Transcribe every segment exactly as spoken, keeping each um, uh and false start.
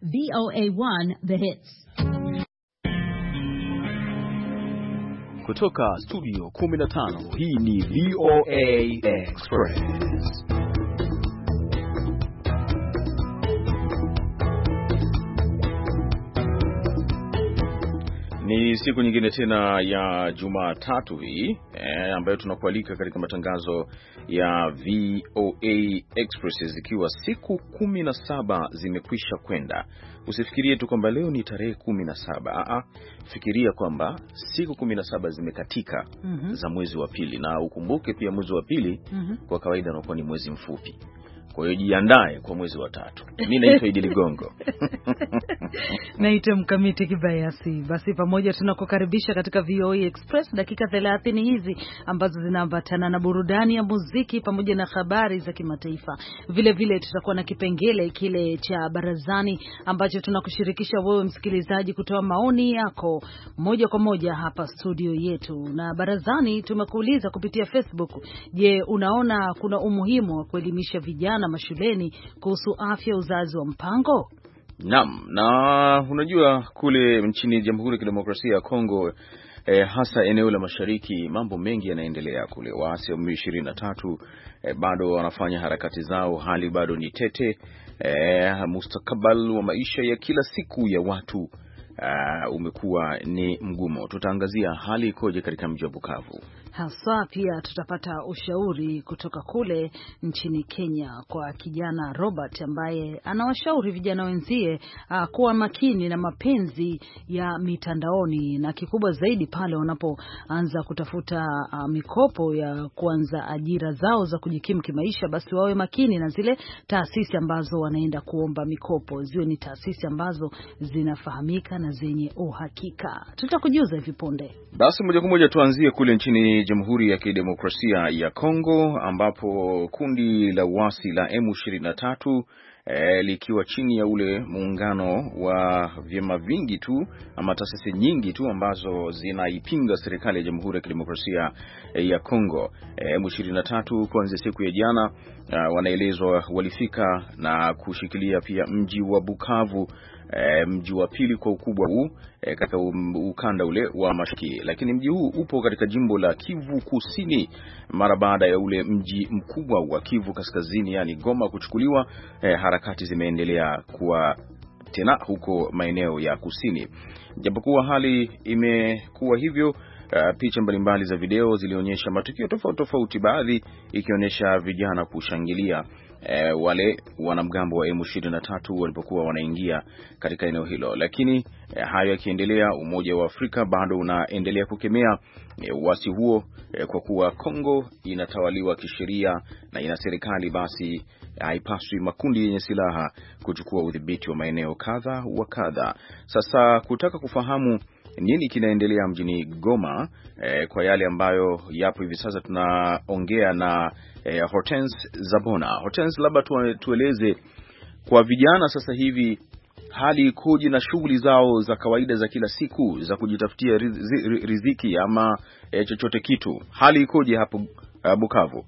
V O A one The Hits. Kutoka studio kumi na tano, hii ni V O A Express. Ni siku nyingine tena ya Jumatatu hii eh, ambayo tunakualika katika matangazo ya V O A Express, zikiwa siku kumi na saba zimekwisha kwenda. Usifikirie tu kwamba leo ni tarehe kumi na saba. Aa, fikiria kwamba siku kumi na saba zimekatika mm -hmm. za mwezi wa pili, na ukumbuke pia mwezi wa pili mm -hmm. kwa kawaida unakuwa ni mwezi mfupi. Kwa hiyo jiandae kwa mwezi wa tatu. Mimi naitwa Idi Ligongo. Naitwa Mkamiti Kibayasi. Basi pamoja tunakukaribisha katika V O A Express, dakika thelathini hizi ambazo zinaambatana na burudani ya muziki pamoja na habari za kimataifa. Vile vile tutakuwa na kipengele kile cha barazani ambacho tunakushirikisha wewe msikilizaji kutoa maoni yako moja kwa moja hapa studio yetu. Na barazani tumekuuliza kupitia Facebook, je, unaona kuna umuhimu wa kuelimisha vijana mashuleni kuhusu afya uzazi wa mpango? Naam, na unajua kule nchini Jamhuri ya Kidemokrasia ya Kongo eh, hasa eneo la mashariki, mambo mengi yanaendelea kule. Waasi wa M ishirini na tatu eh, bado wanafanya harakati zao, hali bado ni tete. Eh, mustakabali wa maisha ya kila siku ya watu Uh, umekuwa ni mgumu. Tutaangazia hali ikoje katika mji wa Bukavu. Hasa pia tutapata ushauri kutoka kule nchini Kenya kwa kijana Robert ambaye anawashauri vijana wenzie uh, kuwa makini na mapenzi ya mitandaoni, na kikubwa zaidi pale wanapoanza kutafuta uh, mikopo ya kuanza ajira zao za kujikimu kimaisha, basi wawe makini na zile taasisi ambazo wanaenda kuomba mikopo, ziwe ni taasisi ambazo zinafahamika na zenye uhakika. Tutakujuza hivi punde. Basi moja kwa moja tuanzie kule nchini Jamhuri ya Kidemokrasia ya Kongo, ambapo kundi la uasi la M ishirini na tatu eh, likiwa chini ya ule muungano wa vyama vingi tu ama taasisi nyingi tu ambazo zinaipinga serikali ya Jamhuri ya Kidemokrasia ya Kongo. eh, M ishirini na tatu kuanzia siku ya jana uh, wanaelezwa walifika na kushikilia pia mji wa Bukavu, E, mji wa pili kwa ukubwa huu e, katika ukanda ule wa Mashariki, lakini mji huu upo katika jimbo la Kivu Kusini mara baada ya ule mji mkubwa wa Kivu Kaskazini yani Goma kuchukuliwa. E, harakati zimeendelea kuwa tena huko maeneo ya kusini. Japokuwa hali imekuwa hivyo, uh, picha mbalimbali za video zilionyesha matukio tofauti tofauti, baadhi ikionyesha vijana kushangilia E, wale wanamgambo wa M ishirini na tatu walipokuwa wanaingia katika eneo hilo. Lakini e, hayo yakiendelea, Umoja wa Afrika bado unaendelea kukemea e, uasi huo e, kwa kuwa Kongo inatawaliwa kisheria na ina serikali, basi haipaswi makundi yenye silaha kuchukua udhibiti wa maeneo kadha wa kadha. Sasa kutaka kufahamu nini kinaendelea mjini Goma, eh, kwa yale ambayo yapo hivi sasa, tunaongea na eh, Hortense Zabona. Hortense, labda tueleze kwa vijana sasa hivi hali ikoje na shughuli zao za kawaida za kila siku za kujitafutia riziki ama eh, chochote kitu. Hali ikoje hapo uh, Bukavu?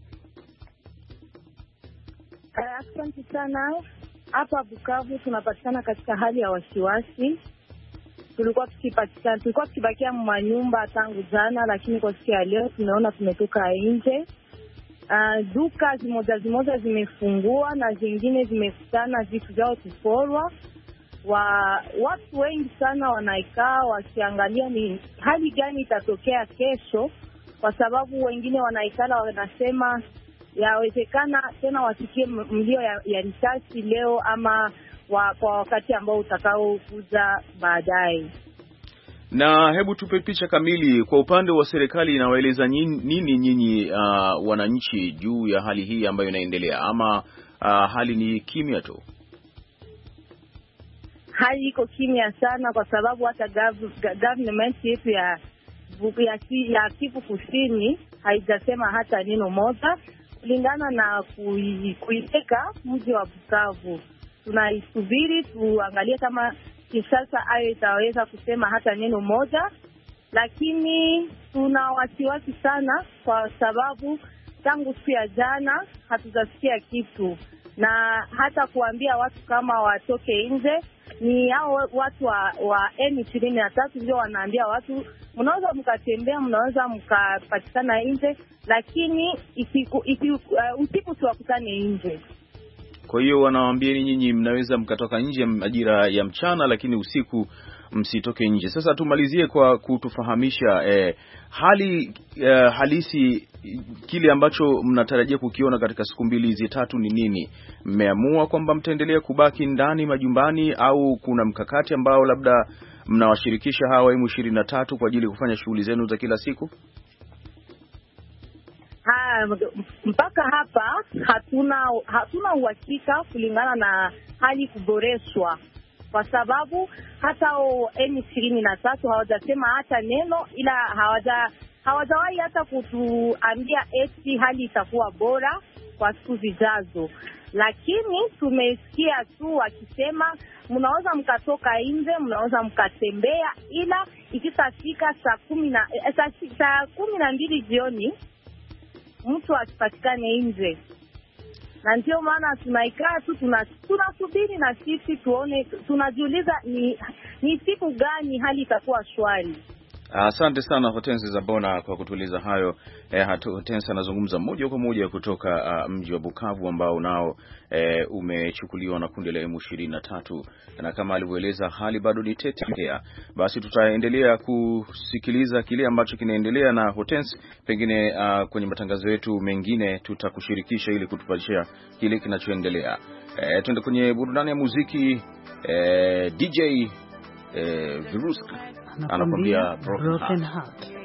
Asante sana. Hapa Bukavu tunapatikana katika hali ya wasiwasi. Tulikuwa tukipatikana tulikuwa tukibakia manyumba tangu jana, lakini kwa siku ya leo tumeona tumetoka nje. Uh, duka zimoja zimoja zimefungua na zingine zimekutana vitu vyao kuporwa. Wa watu wengi sana wanaikaa wakiangalia ni hali gani itatokea kesho, kwa sababu wengine wanaikala wanasema yawezekana tena wasikie mlio ya, ya risasi leo ama wa, kwa wakati ambao utakao kuja baadaye. Na hebu tupe picha kamili kwa upande wa serikali, inawaeleza nini nyinyi uh, wananchi juu ya hali hii ambayo inaendelea, ama uh, hali ni kimya tu? Hali iko kimya sana, kwa sababu hata government yetu ya ya, ya Kivu Kusini haijasema hata neno moja kulingana na kuiteka mji wa Bukavu. Tunaisubiri tuangalie kama kisasa ayo itaweza kusema hata neno moja, lakini tuna wasiwasi sana kwa sababu tangu siku ya jana hatujasikia kitu, na hata kuambia watu kama watoke nje ni hao watu wa, wa M ishirini na tatu ndio wanaambia watu mnaweza mkatembea, mnaweza mkapatikana nje, lakini isiku, isiku, uh, usiku tuwakutane nje. Kwa hiyo wanawaambia nyinyi mnaweza mkatoka nje majira ya mchana, lakini usiku msitoke nje. Sasa tumalizie kwa kutufahamisha eh, hali eh, halisi, kile ambacho mnatarajia kukiona katika siku mbili hizi tatu ni nini? Mmeamua kwamba mtaendelea kubaki ndani majumbani, au kuna mkakati ambao labda mnawashirikisha hawa M ishirini na tatu kwa ajili ya kufanya shughuli zenu za kila siku? Ha, mpaka hapa hatuna hatuna uhakika kulingana na hali kuboreshwa, kwa sababu hata M ishirini na tatu hawajasema hata neno, ila hawaja hawajawahi hata kutuambia eti hali itakuwa bora kwa siku zijazo. Lakini tumesikia tu wakisema mnaweza mkatoka nje, mnaweza mkatembea, ila ikifika saa kumi na saa kumi na mbili jioni mtu asipatikane nje. Na ndio maana tunaikaa tu tunasubiri tuna na sisi tuone, tunajiuliza ni ni siku gani hali itakuwa shwari. Asante sana Hortense Zabona kwa kutueleza hayo. Eh, Hortense anazungumza moja kwa moja kutoka uh, mji wa Bukavu ambao nao eh, umechukuliwa na kundi la M ishirini na tatu, na kama alivyoeleza hali bado ni tete. Basi tutaendelea kusikiliza kile ambacho kinaendelea na Hortense, pengine uh, kwenye matangazo yetu mengine tutakushirikisha ili kutupatia kile kinachoendelea. Eh, tuende kwenye burudani ya muziki. eh, D J eh, Virusk anakuambia Broken, Broken Heart. Heart.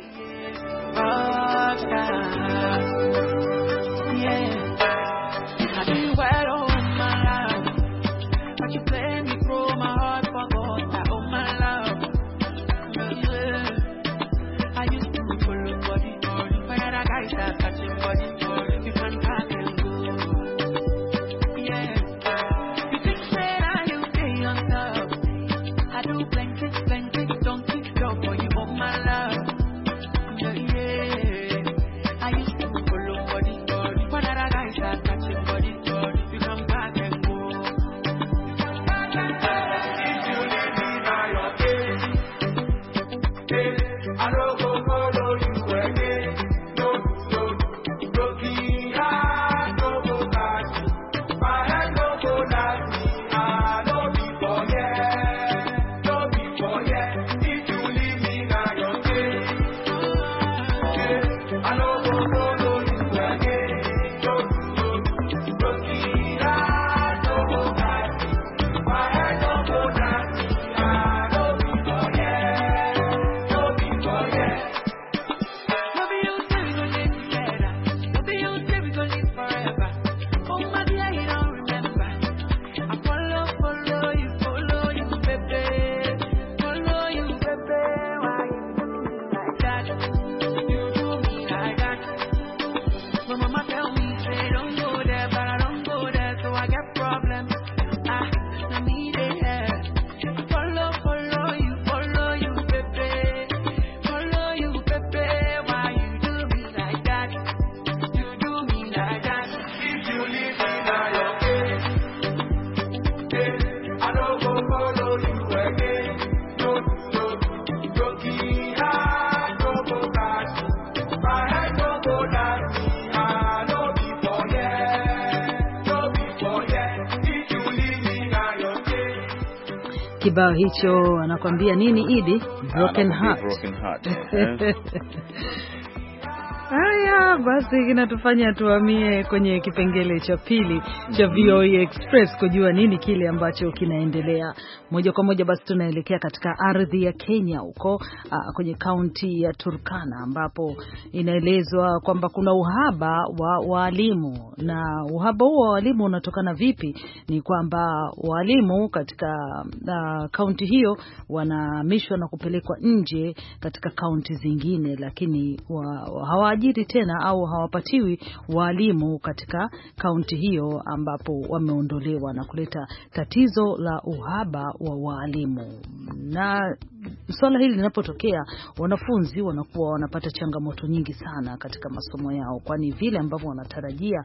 Kibao hicho anakuambia nini Idi? Broken Heart. Broken Heart. Haya, basi kinatufanya tuhamie kwenye kipengele cha pili cha V O A Express kujua nini kile ambacho kinaendelea. Moja kwa moja basi tunaelekea katika ardhi ya Kenya huko uh, kwenye kaunti ya Turkana, ambapo inaelezwa kwamba kuna uhaba wa walimu. Na uhaba huo wa walimu unatokana vipi? Ni kwamba walimu katika uh, kaunti hiyo wanahamishwa na kupelekwa nje katika kaunti zingine, lakini wa, wa, hawaajiri tena au hawapatiwi walimu katika kaunti hiyo ambapo wameondolewa, na kuleta tatizo la uhaba wa walimu. Na swala hili linapotokea, wanafunzi wanakuwa wanapata changamoto nyingi sana katika masomo yao, kwani vile ambavyo wanatarajia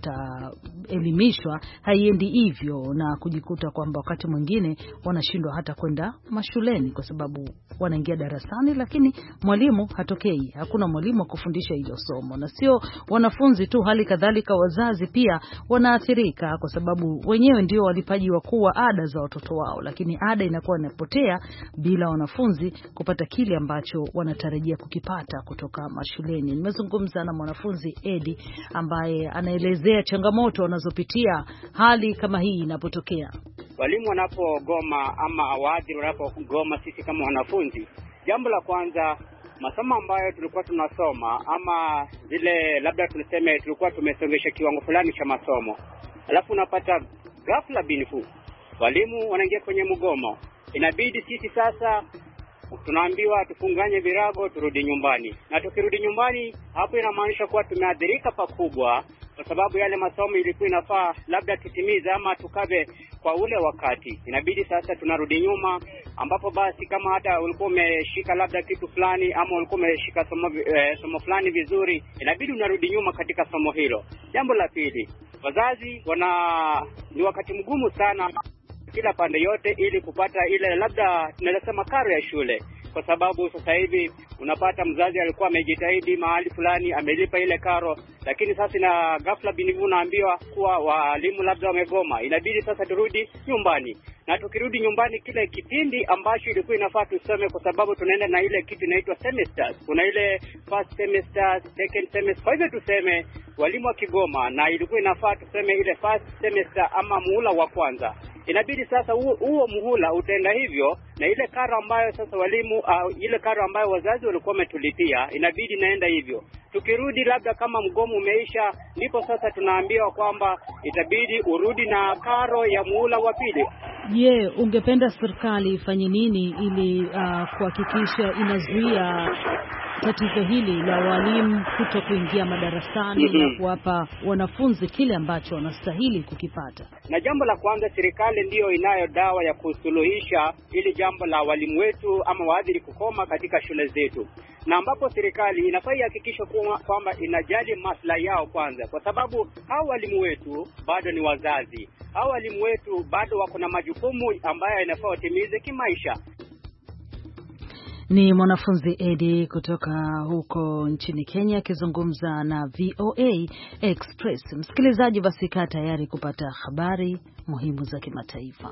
wataelimishwa haiendi hivyo, na kujikuta kwamba wakati mwingine wanashindwa hata kwenda mashuleni kwa sababu wanaingia darasani lakini mwalimu hatokei. Hakuna mwalimu wa kufundisha hilo somo. Na sio wanafunzi tu, hali kadhalika wazazi pia wanaathirika, kwa sababu wenyewe ndio walipaji wakuu wa ada za watoto wao, lakini ada inakuwa inapotea bila wanafunzi kupata kile ambacho wanatarajia kukipata kutoka mashuleni. Nimezungumza na mwanafunzi Edi ambaye anaelezea changamoto wanazopitia hali kama hii inapotokea. Walimu wanapogoma ama awadhi wanapogoma, sisi kama wanafunzi, jambo la kwanza, masomo ambayo tulikuwa tunasoma ama zile labda tuliseme tulikuwa tumesongesha kiwango fulani cha masomo, alafu unapata ghafla binifu walimu wanaingia kwenye mgomo. Inabidi sisi sasa tunaambiwa tufunganye virago turudi nyumbani, na tukirudi nyumbani hapo inamaanisha kuwa tumeathirika pakubwa, kwa sababu yale masomo ilikuwa inafaa labda tutimize ama tukave kwa ule wakati. Inabidi sasa tunarudi nyuma, ambapo basi kama hata ulikuwa umeshika labda kitu fulani ama ulikuwa umeshika somo, eh, somo fulani vizuri, inabidi unarudi nyuma katika somo hilo. Jambo la pili, wazazi wana ni wakati mgumu sana kila pande yote ili kupata ile labda tunasema karo ya shule, kwa sababu sasa hivi unapata mzazi alikuwa amejitahidi mahali fulani amelipa ile karo, lakini sasa na ghafla binivu naambiwa kuwa walimu labda wamegoma, inabidi sasa turudi nyumbani. Na tukirudi nyumbani, kile kipindi ambacho ilikuwa inafaa tusome, kwa sababu tunaenda na ile kitu inaitwa semesters, kuna ile first semester, second semester. Kwa hivyo tuseme walimu wa kigoma na ilikuwa inafaa tuseme ile first semester ama muhula wa kwanza, inabidi sasa huo muhula utaenda hivyo, na ile karo ambayo sasa walimu uh, ile karo ambayo wazazi walikuwa wametulipia inabidi naenda hivyo. Tukirudi labda kama mgomo umeisha, ndipo sasa tunaambiwa kwamba itabidi urudi na karo ya muhula wa pili. Je, yeah, ungependa serikali ifanye nini ili uh, kuhakikisha inazuia tatizo hili la walimu kuto kuingia madarasani mm-hmm. na kuwapa wanafunzi kile ambacho wanastahili kukipata? Na jambo la kwanza, serikali ndiyo inayo dawa ya kusuluhisha ili jambo la walimu wetu ama waadhiri kukoma katika shule zetu, na ambapo serikali inafaa ihakikishe kwamba inajali maslahi yao kwanza, kwa sababu hao walimu wetu bado ni wazazi, hao walimu wetu bado wako na majukumu ambayo inafaa watimize kimaisha. Ni mwanafunzi Edi kutoka huko nchini Kenya akizungumza na V O A Express. Msikilizaji, basi kaa tayari kupata habari muhimu za kimataifa.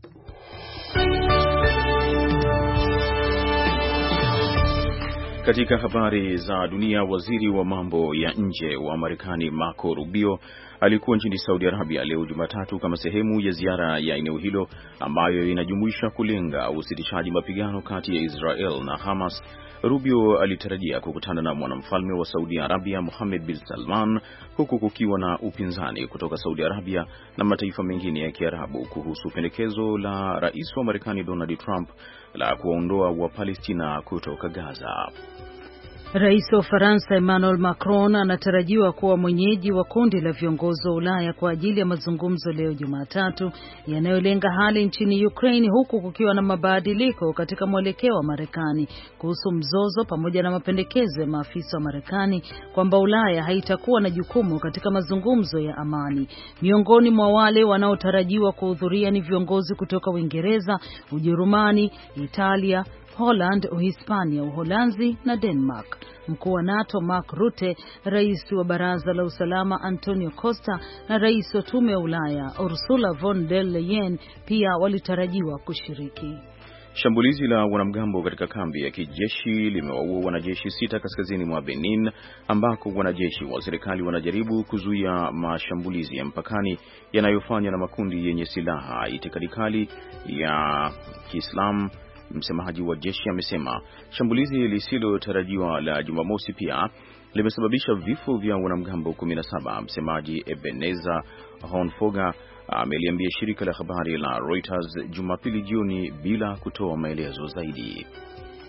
Katika habari za dunia, waziri wa mambo ya nje wa Marekani Marco Rubio alikuwa nchini Saudi Arabia leo Jumatatu kama sehemu ya ziara ya eneo hilo ambayo inajumuisha kulenga usitishaji mapigano kati ya Israel na Hamas. Rubio alitarajia kukutana na mwanamfalme wa Saudi Arabia Mohammed bin Salman, huku kukiwa na upinzani kutoka Saudi Arabia na mataifa mengine ya Kiarabu kuhusu pendekezo la rais wa Marekani Donald Trump la kuwaondoa wa Palestina kutoka Gaza. Rais wa Ufaransa Emmanuel Macron anatarajiwa kuwa mwenyeji wa kundi la viongozi wa Ulaya kwa ajili ya mazungumzo leo Jumatatu yanayolenga hali nchini Ukraine, huku kukiwa na mabadiliko katika mwelekeo wa Marekani kuhusu mzozo pamoja na mapendekezo ya maafisa wa Marekani kwamba Ulaya haitakuwa na jukumu katika mazungumzo ya amani. Miongoni mwa wale wanaotarajiwa kuhudhuria ni viongozi kutoka Uingereza, Ujerumani, Italia, Holland, Uhispania, Uholanzi na Denmark. Mkuu wa NATO Mark Rutte, rais wa Baraza la Usalama Antonio Costa na rais wa Tume ya Ulaya Ursula von der Leyen pia walitarajiwa kushiriki. Shambulizi la wanamgambo katika kambi ya kijeshi limewaua wanajeshi sita kaskazini mwa Benin, ambako wanajeshi wa serikali wanajaribu kuzuia mashambulizi ya mpakani yanayofanywa na makundi yenye silaha itikadi kali ya Kiislamu. Msemaji wa jeshi amesema shambulizi lisilotarajiwa la Jumamosi pia limesababisha vifo vya wanamgambo kumi na saba. Msemaji Ebenezer Honfoga ameliambia shirika la habari la Reuters Jumapili jioni bila kutoa maelezo zaidi.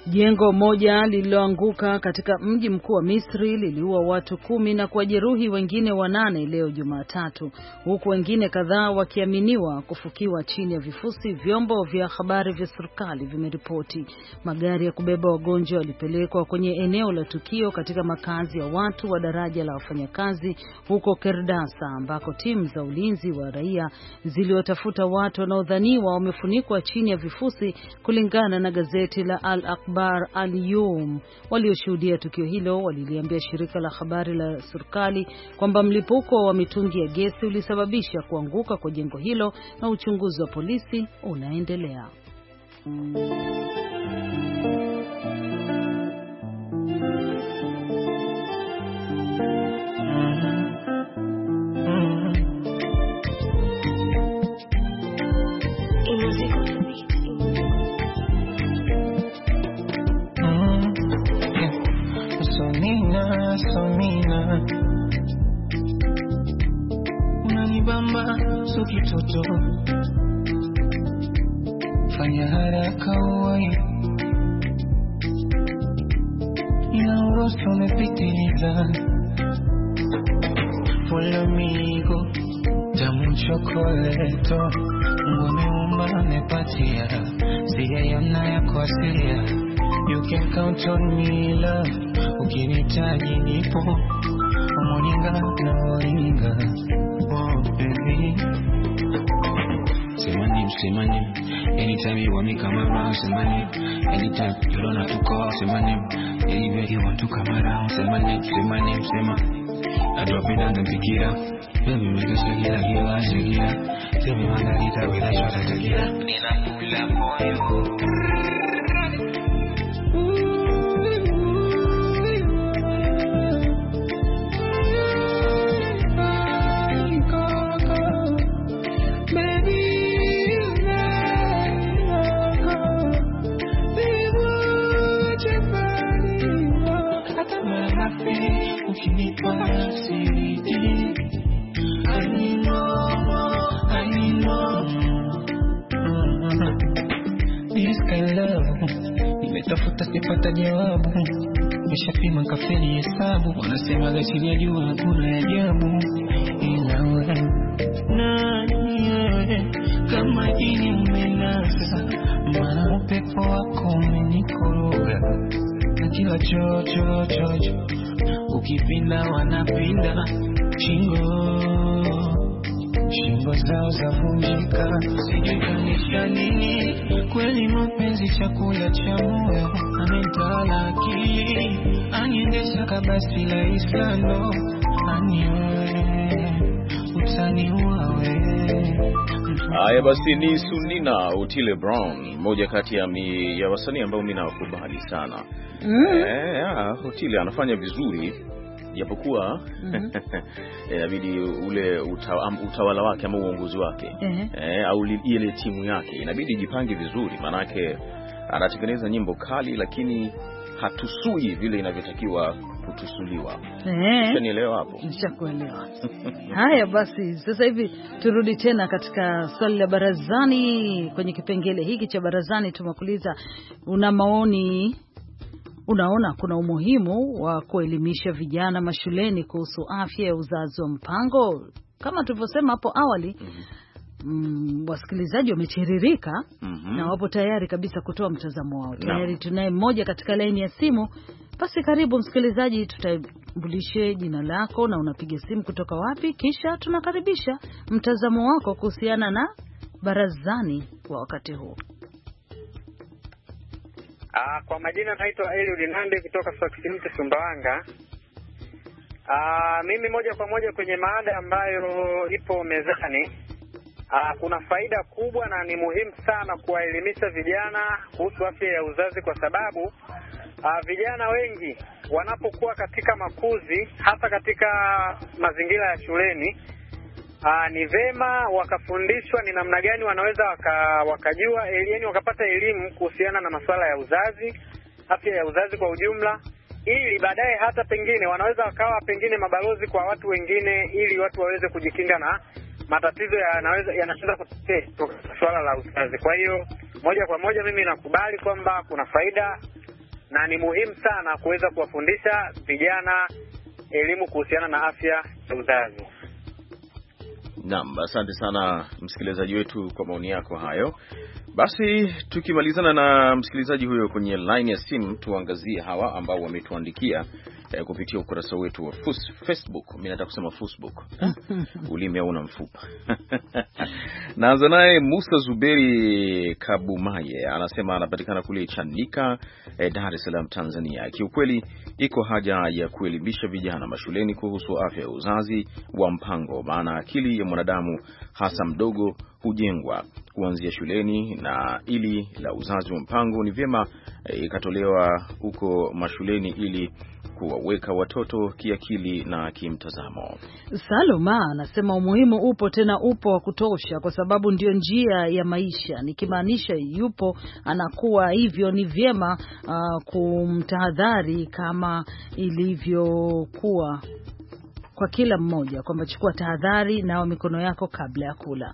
Jengo moja lililoanguka katika mji mkuu wa Misri liliua watu kumi na kujeruhi wengine wanane leo Jumatatu, huku wengine kadhaa wakiaminiwa kufukiwa chini ya vifusi, vyombo vya habari vya serikali vimeripoti. Magari ya kubeba wagonjwa yalipelekwa kwenye eneo la tukio katika makazi ya watu wa daraja la wafanyakazi huko Kerdasa, ambako timu za ulinzi wa raia ziliwatafuta watu wanaodhaniwa wamefunikwa chini ya vifusi, kulingana na gazeti la Al-Akhbar Al-Yawm. Walioshuhudia tukio hilo waliliambia shirika la habari la serikali kwamba mlipuko wa mitungi ya gesi ulisababisha kuanguka kwa jengo hilo na uchunguzi wa polisi unaendelea. Somina unanibamba so kitoto, fanya haraka uwai, ina uroso umepitiliza, follow me go, tamu chokoleto, umeumba mepatia, siyayona ya kwa siya. You can count on me love, ukinitaji nipo, umoninga na oringa, oh baby. Say my name, say my name, anytime you want me come around, say my name, anytime you don't have to call, say my name, anywhere you want to come around, say my name, say my name, say my I drop it down and pick it up, baby make us shake it like you are, shake it up, tell me Margarita with a shot of tequila, Nina mula for you. Nimetafuta sipata jawabu, nimeshapima kafeli hesabu, wanasema gachini ya jua hakuna ajabu, ila wewe nani wewe kama jini umenasa, maana upepo wako umenikoroga na kila chocho chocho, ukipinda wanapinda shingo, shingo zao zavunjika, sijui kanisha nini, kweli mapenzi chakula cha moyo, amenitawala akili, aniendesha kabasi la Islando, aniwe, utaniua wewe. Haya basi, ni Sunina Otile Brown, moja kati ya, mi, ya wasanii ambao mimi nawakubali sana. Mm. Eh, Otile anafanya vizuri japokuwa inabidi mm -hmm. ule uta, um, utawala wake ama uongozi wake mm -hmm. eh, au ile timu yake inabidi jipange vizuri, manake anatengeneza nyimbo kali lakini hatusui vile inavyotakiwa kutusuliwa. Eh. Unanielewa hapo? Nishakuelewa. Haya basi, sasa hivi turudi tena katika swali la barazani. Kwenye kipengele hiki cha barazani tumekuuliza, una maoni, unaona kuna umuhimu wa kuelimisha vijana mashuleni kuhusu afya ya uzazi wa mpango? Kama tulivyosema hapo awali, mm -hmm. mm, wasikilizaji wametiririka mm -hmm. na wapo tayari kabisa kutoa mtazamo wao. Tayari no. tunaye mmoja katika laini ya simu. Basi karibu msikilizaji, tutambulishe jina lako na unapiga simu kutoka wapi, kisha tunakaribisha mtazamo wako kuhusiana na barazani kwa wakati huu. Ah, kwa majina naitwa Eliud Nande kutoka Sokisimte Sumbawanga. Ah, mimi moja kwa moja kwenye maada ambayo ipo mezani. Ah, kuna faida kubwa na ni muhimu sana kuwaelimisha vijana kuhusu afya ya uzazi, kwa sababu ah, vijana wengi wanapokuwa katika makuzi, hasa katika mazingira ya shuleni, ah, ni vema wakafundishwa ni namna gani wanaweza waka, wakajua elimu, wakapata elimu kuhusiana na masuala ya uzazi, afya ya uzazi kwa ujumla, ili baadaye hata pengine wanaweza wakawa pengine mabalozi kwa watu wengine, ili watu waweze kujikinga na matatizo yanaweza yanaweza kutokea swala la uzazi. Kwa hiyo moja kwa moja mimi nakubali kwamba kuna faida na ni muhimu sana kuweza kuwafundisha vijana elimu kuhusiana na afya ya uzazi. Naam, asante sana msikilizaji wetu kwa maoni yako hayo. Basi tukimalizana na msikilizaji huyo kwenye line ya simu, tuangazie hawa ambao wametuandikia eh, kupitia ukurasa wetu wa Facebook. Mimi nataka kusema Facebook. Ulimi hauna mfupa. Naanza naye Musa Zuberi Kabumaye, anasema anapatikana kule Chanika, eh, Dar es Salaam, Tanzania. Kiukweli iko haja ya kuelimisha vijana mashuleni kuhusu afya ya uzazi wa mpango, maana akili ya mwanadamu hasa mdogo hujengwa kuanzia shuleni, na ili la uzazi wa mpango ni vyema ikatolewa e, huko mashuleni ili kuwaweka watoto kiakili na kimtazamo. Saloma anasema umuhimu upo, tena upo wa kutosha, kwa sababu ndio njia ya maisha. Nikimaanisha yupo anakuwa hivyo, ni vyema uh, kumtahadhari kama ilivyokuwa kwa kila mmoja, kwamba chukua tahadhari nao mikono yako kabla ya kula.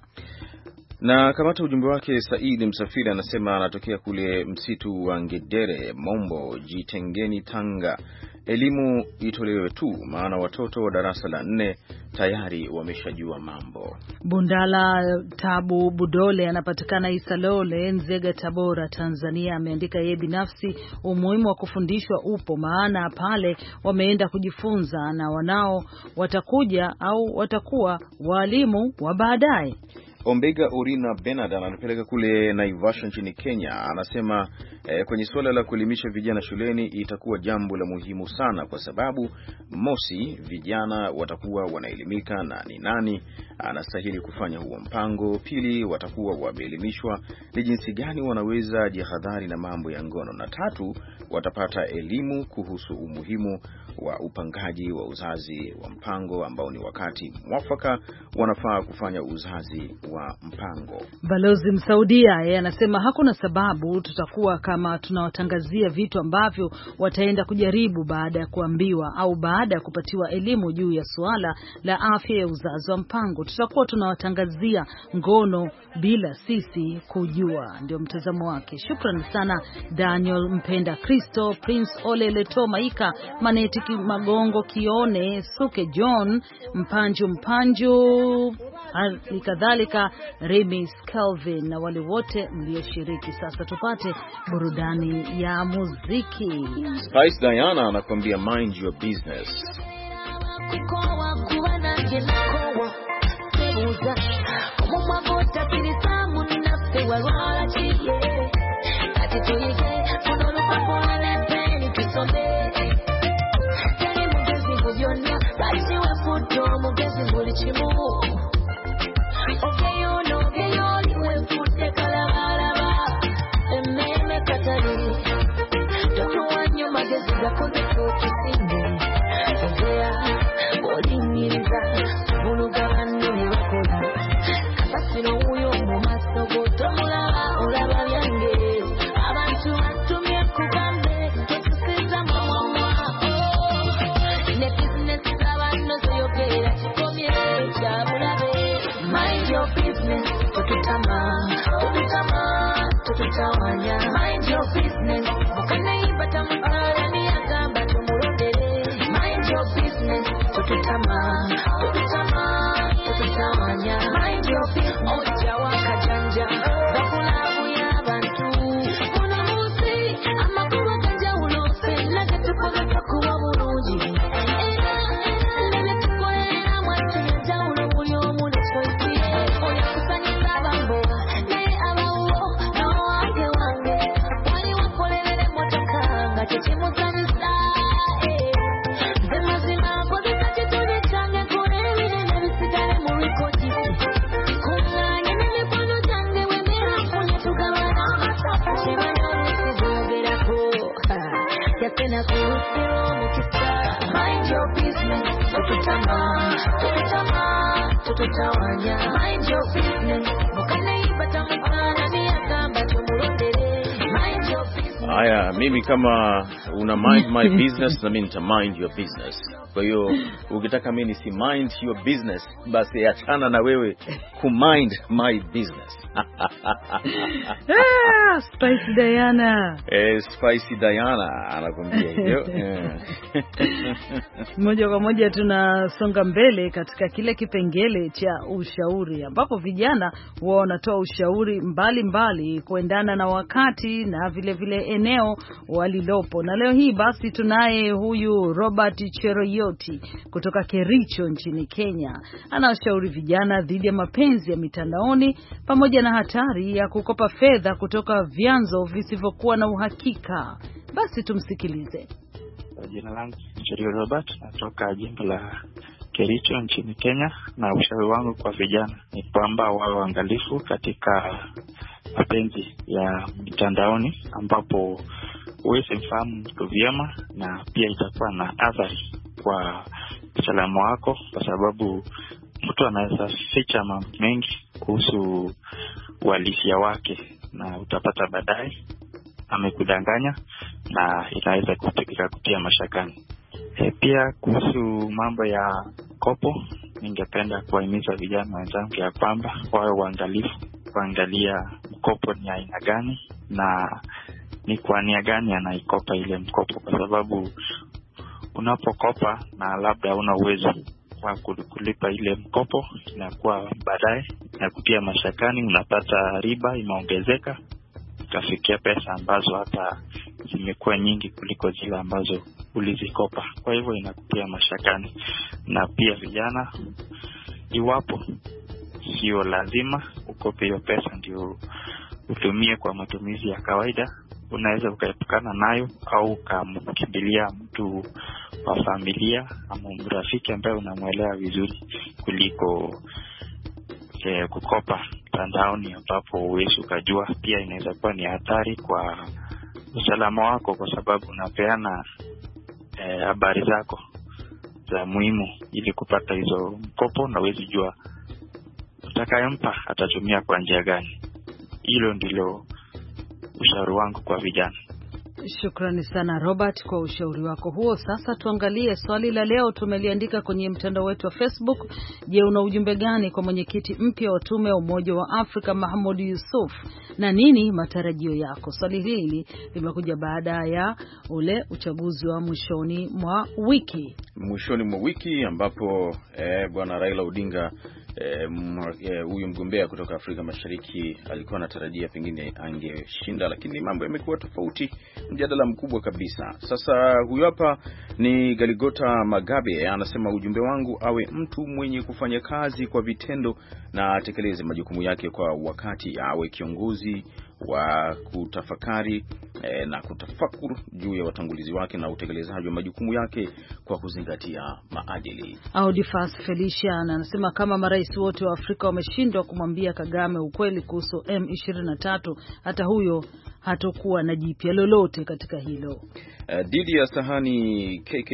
Na kamata ujumbe wake Saidi Msafiri, anasema anatokea kule msitu wa Ngedere, Mombo, Jitengeni, Tanga. Elimu itolewe tu, maana watoto wa darasa la nne tayari wameshajua mambo. Bundala Tabu Budole anapatikana Isalole, Nzega, Tabora, Tanzania. Ameandika yeye binafsi umuhimu wa kufundishwa upo, maana pale wameenda kujifunza na wanao watakuja au watakuwa walimu wa baadaye. Ombega Orina Benard anapeleka kule Naivasha nchini Kenya, anasema eh, kwenye suala la kuelimisha vijana shuleni itakuwa jambo la muhimu sana, kwa sababu mosi, vijana watakuwa wanaelimika na ni nani anastahili kufanya huo mpango; pili, watakuwa wameelimishwa ni jinsi gani wanaweza jihadhari na mambo ya ngono; na tatu, watapata elimu kuhusu umuhimu wa upangaji wa uzazi wa mpango, ambao ni wakati mwafaka wanafaa kufanya uzazi wa mpango. Balozi Msaudia yeye anasema hakuna sababu tutakuwa kama tunawatangazia vitu ambavyo wataenda kujaribu baada ya kuambiwa au baada ya kupatiwa elimu juu ya suala la afya ya uzazi wa mpango. Tutakuwa tunawatangazia ngono bila sisi kujua. Ndio mtazamo wake. Shukrani sana Daniel Mpenda Kristo, Prince Ole Leto Maika, Maneti Magongo, Kione Suke, John Mpanju Mpanju, halikadhalika Remis Kelvin na wale wote mlioshiriki. Sasa tupate burudani ya muziki. Spice Diana anakuambia mind your business. Mind your business. Mind your business. Mind your business. Haya, mimi kama una mind my business na mimi nita mind your business. Kwa hiyo ukitaka mimi si mind your business, basi achana na wewe ku mind my business. Ah, Spicy Diana. Eh, Spicy Diana anakuambia hivyo. Moja kwa moja tunasonga mbele katika kile kipengele cha ushauri ambapo vijana wao wanatoa ushauri mbalimbali mbali kuendana na wakati na vile vile eneo walilopo. Na leo hii basi tunaye huyu Robert Cheroyoti kutoka Kericho nchini Kenya. Anawashauri vijana dhidi ya mapenzi ya mitandaoni pamoja na hatari ya kukopa fedha kutoka vyanzo visivyokuwa na uhakika. Basi tumsikilize. Jina langu Cherio Robert, natoka jimbo la Kericho nchini Kenya, na ushauri wangu kwa vijana ni kwamba wawe waangalifu katika mapenzi ya mitandaoni ambapo huwezi mfahamu mtu vyema, na pia itakuwa na athari kwa usalama wako, kwa sababu mtu anaweza ficha mambo mengi kuhusu uhalisia wake na utapata baadaye amekudanganya na inaweza kupiga kutia mashakani. E, pia kuhusu mambo ya kopo, ningependa kuwahimiza vijana wenzangu ya kwamba wawe waangalifu kuangalia mkopo ni aina gani na ni kwa nia gani anaikopa ile mkopo, kwa sababu unapokopa na labda una uwezo wa kulipa ile mkopo, inakuwa baadaye na kutia mashakani, unapata riba imeongezeka kafikia pesa ambazo hata zimekuwa nyingi kuliko zile ambazo ulizikopa. Kwa hivyo inakutia mashakani. Na pia vijana, iwapo sio lazima ukope hiyo pesa ndio utumie kwa matumizi ya kawaida, unaweza ukaepukana nayo au ukamkimbilia mtu wa familia ama mrafiki ambaye unamuelewa vizuri kuliko eh, kukopa mtandaoni ambapo huwezi ukajua. Pia inaweza kuwa ni hatari kwa usalama wako, kwa sababu unapeana habari eh, zako za muhimu ili kupata hizo mkopo, na huwezi jua utakayempa atatumia kwa njia gani. Hilo ndilo ushauri wangu kwa vijana. Shukrani sana Robert kwa ushauri wako huo. Sasa tuangalie swali la leo, tumeliandika kwenye mtandao wetu wa Facebook. Je, una ujumbe gani kwa mwenyekiti mpya wa tume ya Umoja wa Afrika Mahmoud Yusuf, na nini matarajio yako? Swali hili limekuja baada ya ule uchaguzi wa mwishoni mwa wiki. Mwishoni mwa wiki ambapo eh, bwana Raila Odinga huyu e, mgombea kutoka Afrika Mashariki alikuwa anatarajia pengine angeshinda, lakini mambo yamekuwa tofauti, mjadala mkubwa kabisa. Sasa huyu hapa ni Galigota Magabe, anasema ujumbe wangu awe mtu mwenye kufanya kazi kwa vitendo na atekeleze majukumu yake kwa wakati, awe kiongozi wa kutafakari e, na kutafakuru juu ya watangulizi wake na utekelezaji wa majukumu yake kwa kuzingatia maadili. Audifas Felician anasema kama marais wote wa Afrika wameshindwa kumwambia Kagame ukweli kuhusu M ishirini na tatu, hata huyo hatakuwa na jipya lolote katika hilo. Uh, Didi ya Sahani K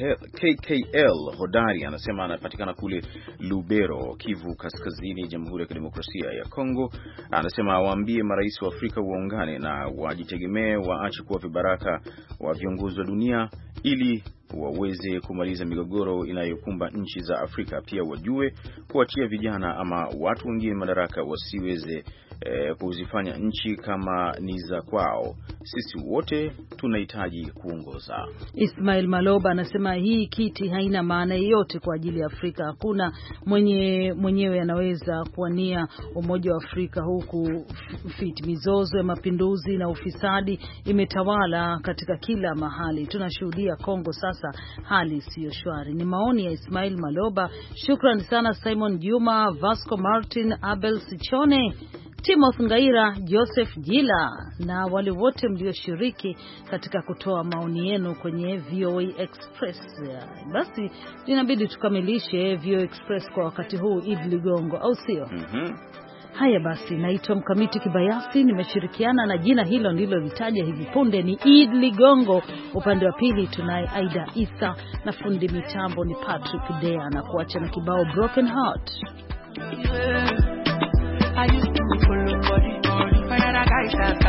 K L Hodari anasema anapatikana kule Lubero, Kivu Kaskazini, Jamhuri ya Kidemokrasia ya Kongo. Anasema awaambie marais wa Afrika waungane na wajitegemee, waache kuwa vibaraka wa viongozi wa dunia ili waweze kumaliza migogoro inayokumba nchi za Afrika. Pia wajue kuachia vijana ama watu wengine madaraka wasiweze eh, kuzifanya nchi kama ni za kwao. Sisi wote tunahitaji kuongoza. Ismail Maloba anasema hii kiti haina maana yoyote kwa ajili ya Afrika. Hakuna mwenye mwenyewe anaweza kuwania Umoja wa Afrika huku fit mizozo ya mapinduzi na ufisadi imetawala katika kila mahali. Tunashuhudia Kongo sasa hali siyo shwari. Ni maoni ya Ismail Maloba. Shukrani sana Simon Juma, Vasco Martin, Abel Sichone, Timothy Ngaira, Joseph Jila na wale wote mlioshiriki katika kutoa maoni yenu kwenye V O A Express. Basi inabidi tukamilishe V O A Express kwa wakati huu, Idi Ligongo, au sio? Mhm. Haya basi, naitwa Mkamiti Kibayasi, nimeshirikiana na jina hilo ndilo litaja hivi punde ni Idi Ligongo. Upande wa pili tunaye Aida Isa na fundi mitambo ni Patrick Dea, na kuacha na kibao Broken Heart. Yeah. I used to follow body, but other guys are